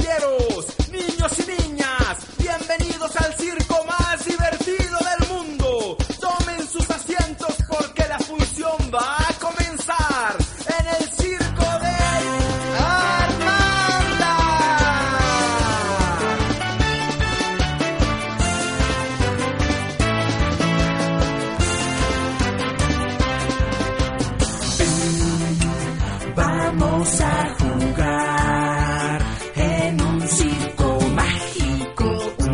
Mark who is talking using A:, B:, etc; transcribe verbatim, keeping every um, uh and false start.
A: caballeros, niños y niñas, bienvenidos al circo más divertido del mundo. Tomen sus asientos porque la función va a comenzar en el circo de Armanda.
B: Vamos a